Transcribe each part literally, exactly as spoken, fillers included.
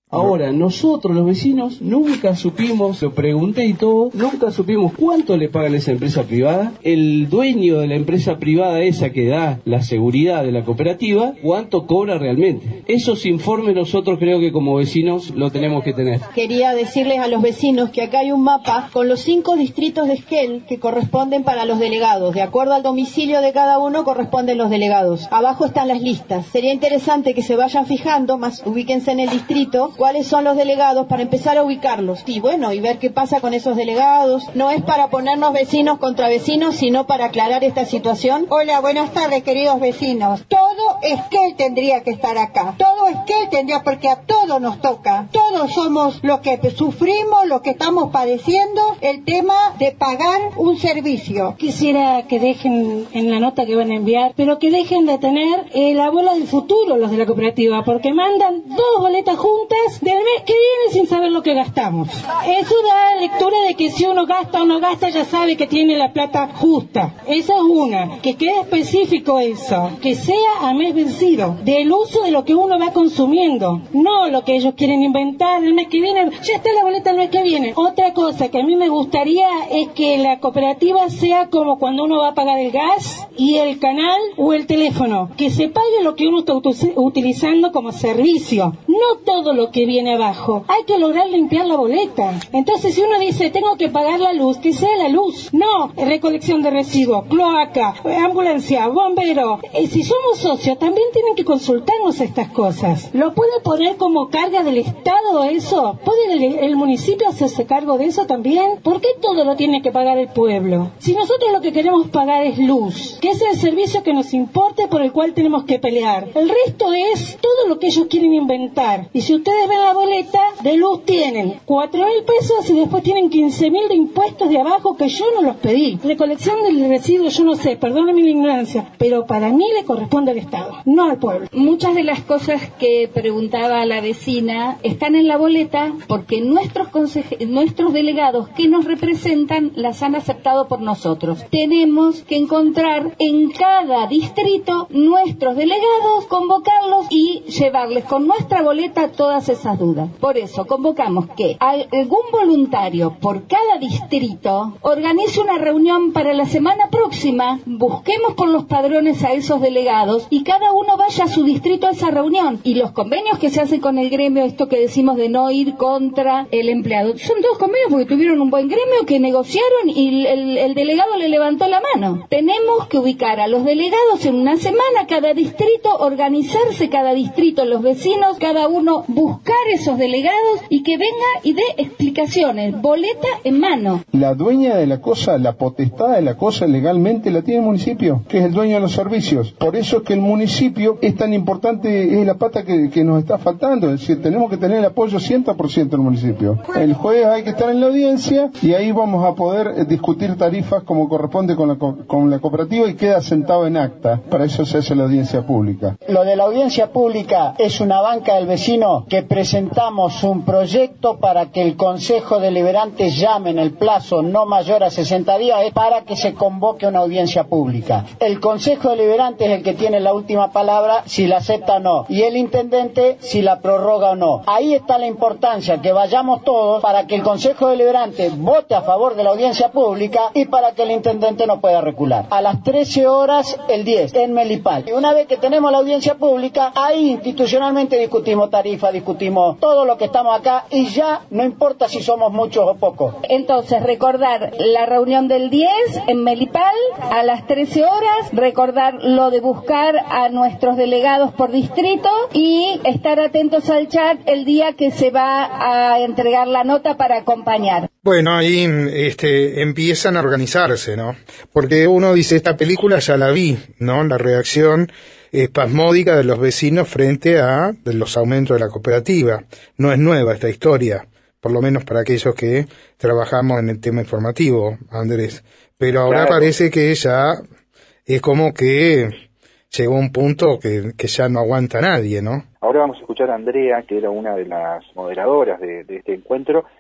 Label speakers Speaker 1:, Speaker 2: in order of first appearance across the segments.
Speaker 1: Ahora, nosotros los vecinos nunca supimos, lo pregunté y todo, nunca supimos cuánto le pagan a esa empresa privada, el dueño de la empresa privada esa que da la seguridad de la cooperativa, cuánto cobra realmente. Esos informes nosotros creo que como vecinos lo tenemos que tener.
Speaker 2: Quería decirles a los vecinos que acá hay un mapa con los cinco distritos de Esquel que corresponden para los delegados. De acuerdo al domicilio de cada uno corresponden los delegados. Abajo están las listas. Sería interesante que se vayan fijando, más ubíquense en el distrito, cuáles son los delegados para empezar a ubicarlos. Y bueno, y ver qué pasa con esos delegados. No es para ponernos vecinos contra vecinos, sino para aclarar esta situación.
Speaker 3: Hola, buenas tardes, queridos vecinos. Todo Esquel tendría que estar acá. Todo Esquel tendría, porque a todos nos toca. Todos somos los que sufrimos, los que estamos padeciendo el tema de pagar un servicio.
Speaker 4: Quisiera que dejen en la nota que van a enviar, pero que dejen de tener eh, la bola del futuro los de la cooperativa, porque mandan dos boletas juntas del mes que viene sin saber lo que gastamos. Eso da lectura de que si uno gasta o no gasta ya sabe que tiene la plata justa. Esa es una, que quede específico eso, que sea a mes vencido, del uso de lo que uno va consumiendo, no lo que ellos quieren inventar el mes que viene, ya está la boleta el mes que viene. Otra cosa que a mí me gustaría es que la cooperativa sea como cuando uno va a pagar el gas y el canal o el teléfono, que se pague lo que uno está utilizando como servicio, no todo lo que viene abajo. Hay que lograr limpiar la boleta. Entonces si uno dice tengo que pagar la luz, que sea la luz, no recolección de residuos, cloaca, ambulancia, bombero. Eh, si somos socios también tienen que consultarnos estas cosas. ¿Lo puede poner como carga del Estado eso? ¿Puede el, el municipio hacerse cargo de eso también? ¿Por qué todo lo tiene que pagar el pueblo? Si nosotros lo que queremos pagar es luz, que es el servicio que nos importa y por el cual tenemos que pelear. El resto es todo lo que ellos quieren inventar. Y si ustedes ven la boleta de luz tienen cuatro mil pesos y después tienen quince mil de impuestos de abajo que yo no los pedí. Recolección del residuo yo no sé, perdónenme la ignorancia, pero para mí le corresponde al Estado, no al pueblo.
Speaker 5: Muchas de las cosas que preguntaba la vecina están en la boleta porque nuestros conseje- nuestros delegados que nos representan las han aceptado por nosotros. Tenemos que encontrar en cada distrito nuestros delegados, convocarlos y llevarles con nuestra boleta todas esas dudas. Por eso convocamos que algún voluntario por cada distrito organice una reunión para la semana próxima, busquemos por los padrones a esos delegados y cada uno vaya a su distrito a esa reunión. Y los convenios que se hacen con el gremio, esto que decimos de no ir contra el empleado, son todos convenios porque tuvieron un buen gremio que negociaron y el, el delegado le levantó la mano. Tenemos que ubicar a los delegados en una semana, cada distrito, organizarse cada distrito, los vecinos, cada uno buscar esos delegados y que venga y dé explicaciones, boleta en mano.
Speaker 6: La dueña de la cosa, la potestad de la cosa legalmente la tiene el municipio, que es el dueño de los servicios. Por eso es que el municipio es tan importante, es la pata que, que nos está faltando, es decir, tenemos que tener el apoyo cien por ciento del municipio. El jueves hay que estar en la audiencia y ahí vamos a poder discutir tarifas como corresponde con la, con la cooperativa y queda sentado en acta. Para eso se hace la audiencia pública.
Speaker 7: Lo de la audiencia pública es una banca del vecino que presentamos un proyecto para que el Consejo Deliberante llame en el plazo no mayor a sesenta días para que se convoque una audiencia pública. El Consejo Deliberante es el que tiene la última palabra si la acepta o no y el intendente si la prorroga o no. Ahí está la importancia, que vayamos todos para que el Consejo Deliberante vote a favor de la audiencia pública y para que el intendente no pueda recular. A las trece horas el diez en Melipal. Y una vez que tenemos la audiencia pública, ahí institucionalmente discutimos tarifa, discutimos todo lo que estamos acá y ya no importa si somos muchos o pocos.
Speaker 5: Entonces, recordar la reunión del diez en Melipal a las trece horas, recordar lo de buscar a nuestros delegados por distrito y estar atentos al chat el día que se va a entregar la nota para acompañar.
Speaker 8: Bueno, ahí este, empiezan a organizarse, ¿no? Porque uno dice, esta película ya la vi, ¿no? La reacción espasmódica de los vecinos frente a los aumentos de la cooperativa. No es nueva esta historia, por lo menos para aquellos que trabajamos en el tema informativo, Andrés. Pero ahora claro, parece que ya es como que llegó un punto que, que ya no aguanta nadie, ¿no?
Speaker 9: Ahora vamos a escuchar a Andrea, que era una de las moderadoras de, de este encuentro,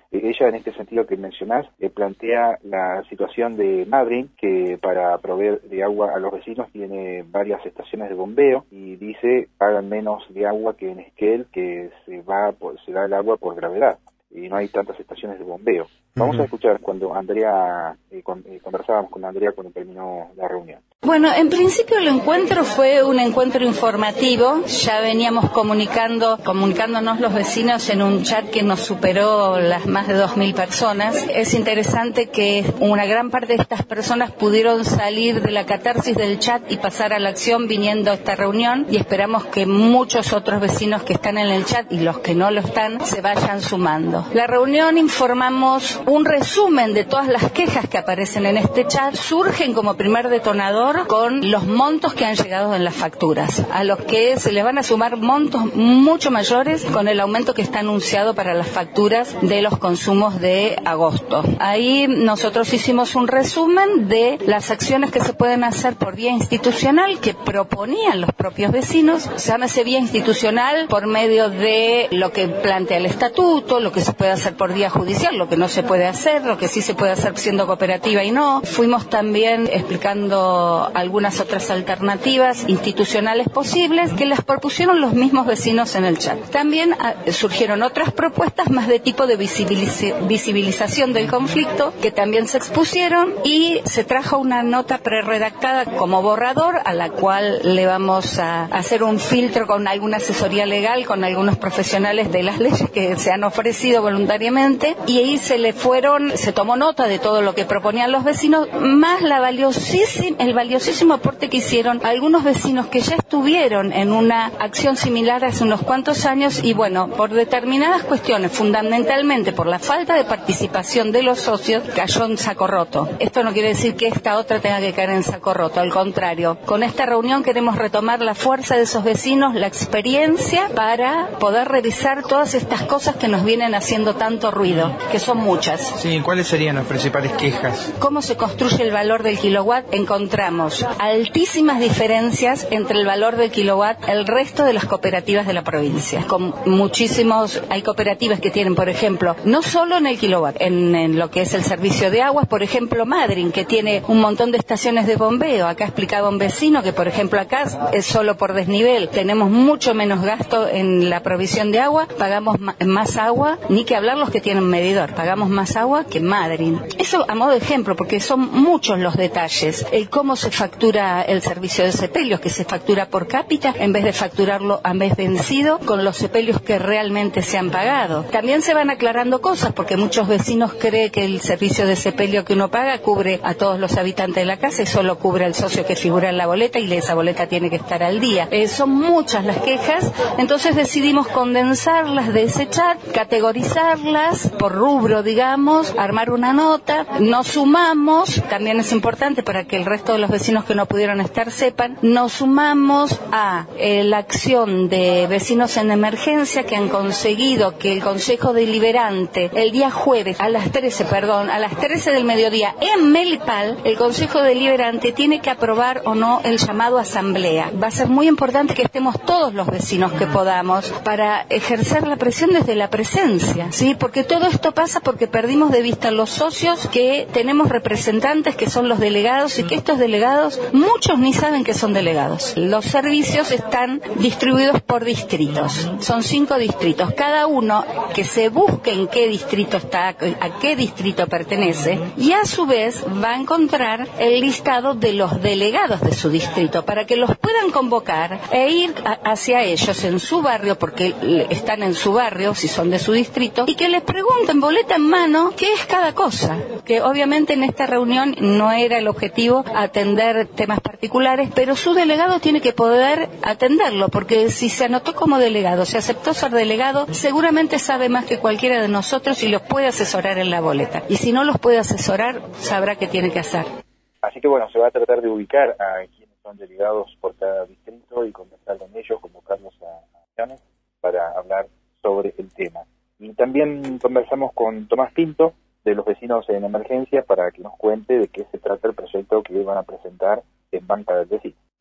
Speaker 9: Eh, ella, en este sentido que mencionás, eh, plantea la situación de Madryn, que para proveer de agua a los vecinos tiene varias estaciones de bombeo, y dice pagan menos de agua que en Esquel, que se va por, se da el agua por gravedad, y no hay tantas estaciones de bombeo. Vamos uh-huh. a escuchar cuando Andrea, eh, con, eh, conversábamos con Andrea cuando terminó la reunión.
Speaker 5: Bueno, en principio el encuentro fue un encuentro informativo. Ya veníamos comunicando, comunicándonos los vecinos en un chat que nos superó las más de dos mil personas. Es interesante que una gran parte de estas personas pudieron salir de la catarsis del chat y pasar a la acción viniendo a esta reunión, y esperamos que muchos otros vecinos que están en el chat y los que no lo están se vayan sumando. La reunión informamos un resumen de todas las quejas que aparecen en este chat. Surgen como primer detonador con los montos que han llegado en las facturas, a los que se les van a sumar montos mucho mayores con el aumento que está anunciado para las facturas de los consumos de agosto. Ahí nosotros hicimos un resumen de las acciones que se pueden hacer por vía institucional que proponían los propios vecinos. Se llama ese vía institucional por medio de lo que plantea el estatuto, lo que se puede hacer por vía judicial, lo que no se puede hacer, lo que sí se puede hacer siendo cooperativa y no. Fuimos también explicando algunas otras alternativas institucionales posibles que las propusieron los mismos vecinos en el chat. También uh, surgieron otras propuestas más de tipo de visibiliz- visibilización del conflicto que también se expusieron, y se trajo una nota preredactada como borrador a la cual le vamos a hacer un filtro con alguna asesoría legal, con algunos profesionales de las leyes que se han ofrecido voluntariamente, y ahí se le fueron, se tomó nota de todo lo que proponían los vecinos, más la valiosísima, el valiosísimo aporte que hicieron algunos vecinos que ya estuvieron en una acción similar hace unos cuantos años, y bueno, por determinadas cuestiones, fundamentalmente por la falta de participación de los socios, cayó en saco roto. Esto no quiere decir que esta otra tenga que caer en saco roto, al contrario. Con esta reunión queremos retomar la fuerza de esos vecinos, la experiencia, para poder revisar todas estas cosas que nos vienen haciendo tanto ruido, que son muchas.
Speaker 10: Sí, ¿cuáles serían las principales quejas?
Speaker 5: ¿Cómo se construye el valor del kilowatt? Encontramos altísimas diferencias entre el valor del kilowatt el resto de las cooperativas de la provincia. Con muchísimos, hay cooperativas que tienen, por ejemplo, no solo en el kilowatt, en, en lo que es el servicio de aguas, por ejemplo, Madryn, que tiene un montón de estaciones de bombeo. Acá explicaba un vecino que, por ejemplo, acá es solo por desnivel, tenemos mucho menos gasto en la provisión de agua, pagamos ma- más agua, ni que hablar los que tienen medidor, pagamos más agua que Madryn. Eso a modo de ejemplo, porque son muchos los detalles. El cómo se factura el servicio de sepelios, que se factura por cápita en vez de facturarlo a mes vencido con los sepelios que realmente se han pagado. También se van aclarando cosas, porque muchos vecinos creen que el servicio de sepelio que uno paga cubre a todos los habitantes de la casa y solo cubre al socio que figura en la boleta, y esa boleta tiene que estar al día. Eh, son muchas las quejas, entonces decidimos condensarlas de ese chat, categorizarlas por rubro, digamos, armar una nota, nos sumamos, también es importante para que el resto de los vecinos que no pudieron estar sepan, nos sumamos a eh, la acción de vecinos en emergencia, que han conseguido que el Consejo Deliberante el día jueves a las trece, perdón, a las trece del mediodía en Melipal, el Consejo Deliberante tiene que aprobar o no el llamado a asamblea. Va a ser muy importante que estemos todos los vecinos que podamos para ejercer la presión desde la presencia, ¿sí? Porque todo esto pasa porque perdimos de vista los socios, que tenemos representantes que son los delegados, y que estos delegados, muchos ni saben que son delegados. Los servicios están distribuidos por distritos, son cinco distritos, cada uno que se busque en qué distrito está, a qué distrito pertenece, y a su vez va a encontrar el listado de los delegados de su distrito, para que los puedan convocar e ir a, hacia ellos en su barrio, porque están en su barrio, si son de su distrito, y que les pregunten boleta en mano qué es cada cosa. Que obviamente en esta reunión no era el objetivo atender temas particulares, pero su delegado tiene que poder atenderlo, porque si se anotó como delegado, se aceptó ser delegado, seguramente sabe más que cualquiera de nosotros y los puede asesorar en la boleta. Y si no los puede asesorar, sabrá qué tiene que hacer.
Speaker 9: Así que bueno, se va a tratar de ubicar a quienes son delegados por cada distrito y conversar con ellos, convocarlos a acciones para hablar sobre el tema. Y también conversamos con Tomás Pinto, de los vecinos en emergencia, para que nos cuente de qué se trata el proyecto que van a presentar en Banca del Vecino.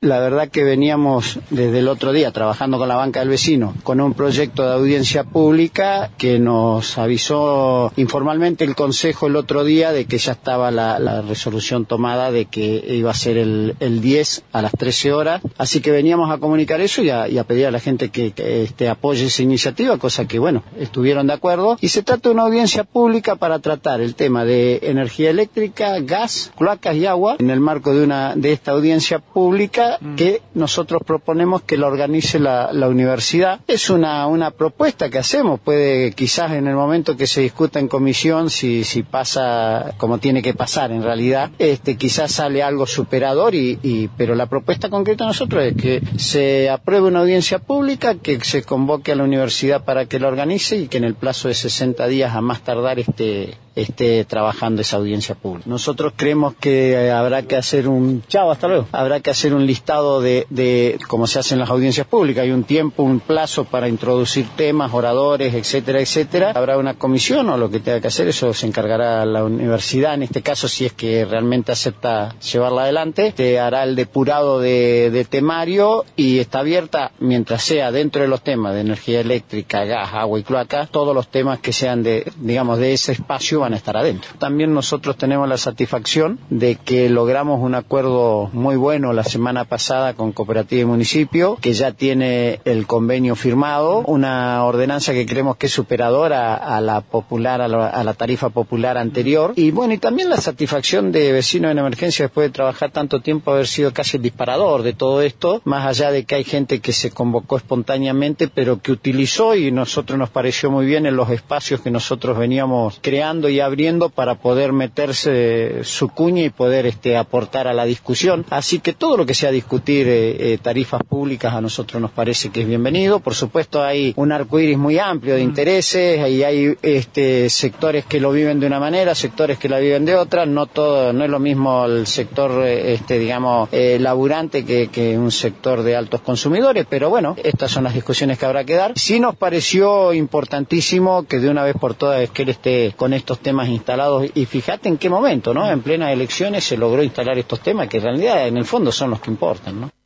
Speaker 7: La verdad que veníamos desde el otro día trabajando con la banca del vecino, con un proyecto de audiencia pública que nos avisó informalmente el Consejo el otro día de que ya estaba la, la resolución tomada de que iba a ser el, el diez a las trece horas. Así que veníamos a comunicar eso y a, y a pedir a la gente que, que este, apoye esa iniciativa, cosa que, bueno, estuvieron de acuerdo. Y se trata de una audiencia pública para tratar el tema de energía eléctrica, gas, cloacas y agua, en el marco de una de esta audiencia pública mm. que nosotros proponemos que la organice la, la universidad. Es una, una propuesta que hacemos, puede quizás en el momento que se discuta en comisión, si, si pasa como tiene que pasar en realidad, este, quizás sale algo superador, y, y, pero la propuesta concreta de nosotros es que se apruebe una audiencia pública, que se convoque a la universidad para que la organice y que en el plazo de sesenta días a más tardar esté, esté trabajando esa audiencia pública. Nosotros creemos que habrá que hacer un... Chao, hasta luego. Habrá que hacer un listado de, de como se hacen las audiencias públicas. Hay un tiempo, un plazo para introducir temas, oradores, etcétera, etcétera. Habrá una comisión o lo que tenga que hacer, eso se encargará la universidad, en este caso, si es que realmente acepta llevarla adelante. Te hará el depurado de, de temario y está abierta, mientras sea dentro de los temas de energía eléctrica, gas, agua y cloaca, todos los temas que sean de, digamos, de ese espacio van a estar adentro. También nosotros tenemos la satisfacción de que logramos un acuerdo muy bueno la semana pasada con Cooperativa y Municipio, que ya tiene el convenio firmado, una ordenanza que creemos que es superadora a la popular, a la, a la tarifa popular anterior, y bueno, y también la satisfacción de Vecinos en Emergencia, después de trabajar tanto tiempo, haber sido casi el disparador de todo esto, más allá de que hay gente que se convocó espontáneamente, pero que utilizó, y nosotros nos pareció muy bien, en los espacios que nosotros veníamos creando y abriendo para poder meterse su cuña y poder este, aportar a la discusión. Así que todo lo que sea discutir eh, eh, tarifas públicas a nosotros nos parece que es bienvenido. Por supuesto hay un arcoíris muy amplio de intereses y hay este, sectores que lo viven de una manera, sectores que la viven de otra. No todo, no es lo mismo el sector este, digamos eh, laburante que, que un sector de altos consumidores, pero bueno, estas son las discusiones que habrá que dar. Sí nos pareció importantísimo que de una vez por todas que él esté con estos temas instalados, y fíjate en qué momento, ¿no? En plenas elecciones se logró instalar estos temas que en realidad en el fondo son los que importan, ¿no?